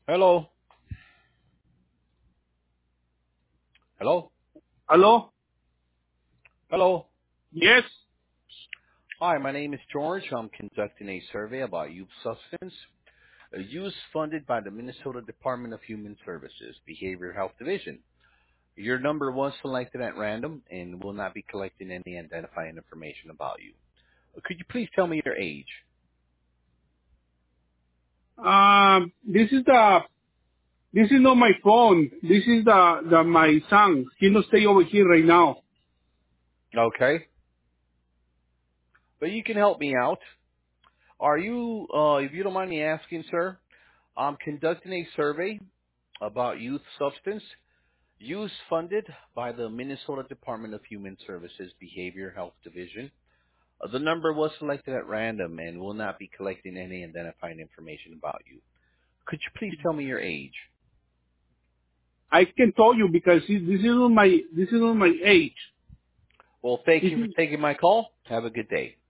Hello. Hello. Hello? Hello. Yes. Hi, my name is George. I'm conducting a survey about youth substance use funded by the Minnesota Department of Human Services Behavioral Health Division. Your number was selected at random and will not be collecting any identifying information about you. Could you please tell me your age? This is not my phone. This is my son. He not stay over here right now. Okay. But you can help me out. Are you, if you don't mind me asking, sir, I'm conducting a survey about youth substance use funded by the Minnesota Department of Human Services Behavior Health Division. The number was selected at random and will not be collecting any identifying information about you. Could you please tell me your age? I can tell you because this is not my age. Well, thank This you for is taking my call. Have a good day.